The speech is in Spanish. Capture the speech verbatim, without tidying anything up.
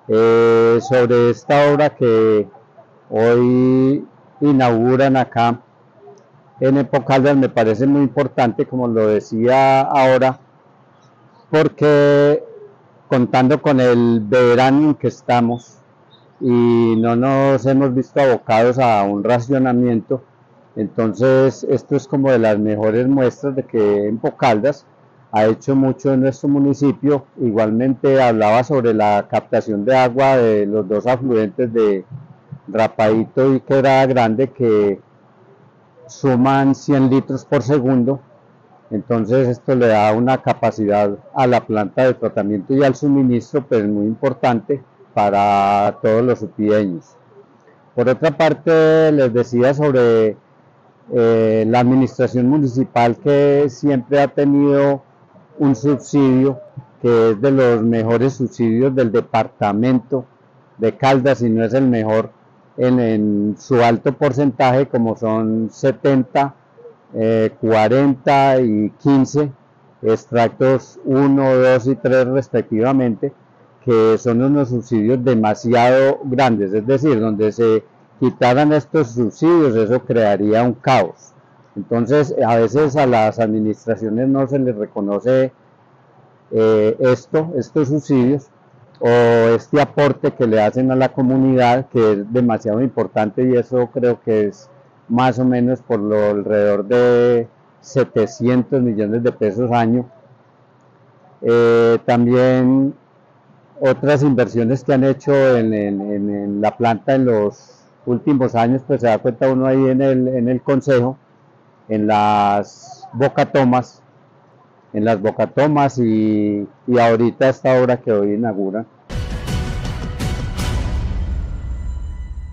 Eh, sobre esta obra que hoy inauguran acá en Epocaldas me parece muy importante, como lo decía ahora, porque contando con el verano en que estamos y no nos hemos visto abocados a un racionamiento, entonces esto es como de las mejores muestras de que Empocaldas ha hecho mucho en nuestro municipio. Igualmente hablaba sobre la captación de agua de los dos afluentes de Rapadito y Quebrada Grande, que suman cien litros por segundo. Entonces esto le da una capacidad a la planta de tratamiento y al suministro pues muy importante para todos los supideños. Por otra parte, les decía sobre eh, la administración municipal, que siempre ha tenido un subsidio que es de los mejores subsidios del departamento de Caldas, y no es el mejor en, en su alto porcentaje, como son setenta, eh, cuarenta y quince, extractos uno, dos y tres respectivamente, que son unos subsidios demasiado grandes. Es decir, donde se quitaran estos subsidios, eso crearía un caos. Entonces, a veces a las administraciones no se les reconoce eh, esto, estos subsidios o este aporte que le hacen a la comunidad, que es demasiado importante, y eso creo que es más o menos por lo alrededor de setecientos millones de pesos año. Eh, también otras inversiones que han hecho en, en, en, la planta en los últimos años, pues se da cuenta uno ahí en el, en el consejo, en las bocatomas, en las bocatomas y, y ahorita esta obra que hoy inaugura.